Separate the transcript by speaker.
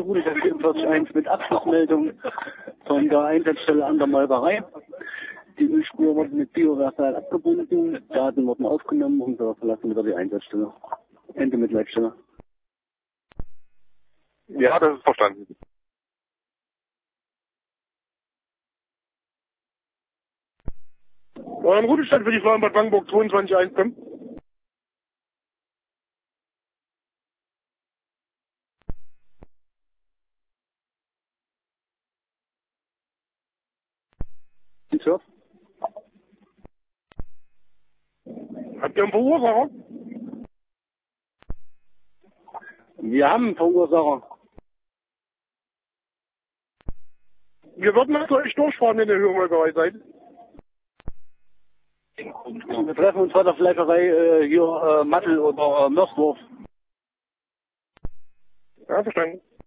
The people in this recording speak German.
Speaker 1: Route der 44.1 mit Abschlussmeldung von der Einsatzstelle an der Molkerei. Die Ölspur wurde mit Bioversal abgebunden, Daten wurden aufgenommen und wir verlassen wieder die Einsatzstelle. Ende mit Leitstelle.
Speaker 2: Ja, das ist verstanden. Euren Routestand für die Flauen-Bad Blankenburg 22.1 kommen.
Speaker 1: So.
Speaker 2: Habt ihr einen Verursacher?
Speaker 1: Wir haben einen Verursacher.
Speaker 2: Wir würden also euch durchfahren, wenn ihr Hörmolkerei seid.
Speaker 1: Wir treffen uns bei der Fleischerei hier Mattel oder Mörsdorf.
Speaker 2: Ja, verstanden.